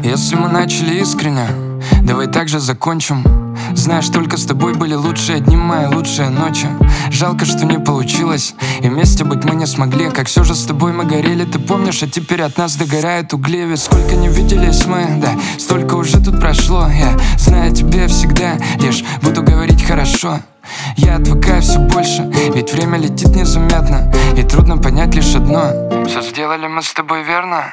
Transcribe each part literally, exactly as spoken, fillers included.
Если мы начали искренне, давай так же закончим. Знаешь, только с тобой были лучшие дни, мои лучшие ночи. Жалко, что не получилось, и вместе быть мы не смогли. Как все же с тобой мы горели, ты помнишь, а теперь от нас догорают угли. Ведь сколько не виделись мы, да, столько уже тут прошло. Я знаю тебе всегда, лишь буду говорить хорошо. Я отвыкаю все больше, ведь время летит незаметно, и трудно понять лишь одно: все сделали мы с тобой верно?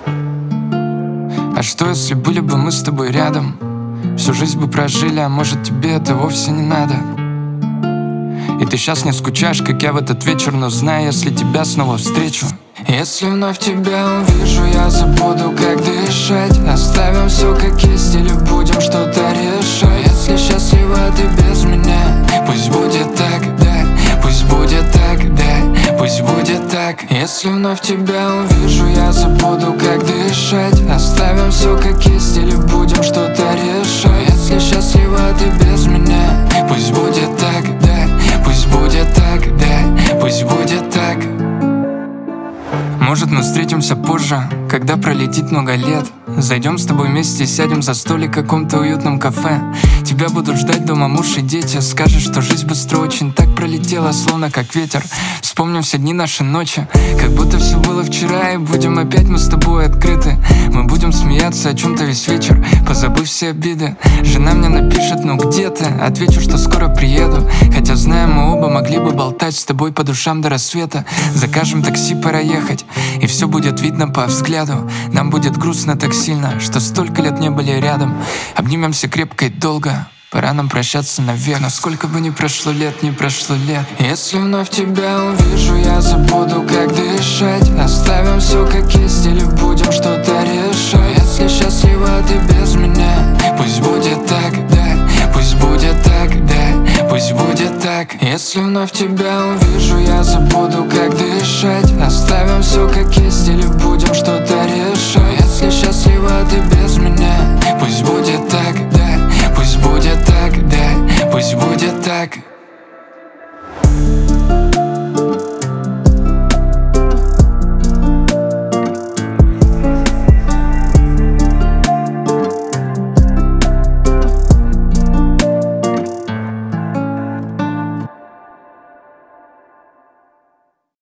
А что, если были бы мы с тобой рядом? Всю жизнь бы прожили, а может тебе это вовсе не надо. И ты сейчас не скучаешь, как я в этот вечер, но знай, если тебя снова встречу, если вновь тебя увижу, я забуду, как дышать. Оставим все как есть или будем что-то решать. Если счастлива ты без меня, пусть будет так, да, пусть будет так, да, пусть будет так. Если вновь тебя увижу, я забуду, как дышать. Оставим все как есть или будем что-то решать. Если счастлива ты без меня, пусть будет так, да, пусть будет так, да, пусть будет так. Может, мы встретимся позже, когда пролетит много лет. Зайдем с тобой вместе и сядем за столик в каком-то уютном кафе. Тебя будут ждать дома муж и дети. Скажешь, что жизнь быстро очень так пролетела, словно как ветер. Вспомним все дни, наши ночи, как будто все было вчера. И будем опять мы с тобой открыты. Мы будем смеяться о чем-то весь вечер, позабыв все обиды. Жена мне напишет: ну где ты? Отвечу, что скоро приеду. Хотя знаем, мы оба могли бы болтать с тобой по душам до рассвета. Закажем такси, пора ехать, и все будет видно по взгляду. Нам будет грустно так сильно, что столько лет не были рядом. Обнимемся крепко и долго, пора нам прощаться навек. Но сколько бы ни прошло лет, не прошло лет. Если вновь тебя увижу, я забуду, как дышать. Оставим все как есть или будем что-то решать. Если счастлива ты без меня, пусть будет так, да, пусть будет так, да, пусть будет так. Если вновь тебя увижу, я забуду, как дышать. Оставим все как есть или будем что-то решать. Если счастлива ты без меня, пусть будет так, да,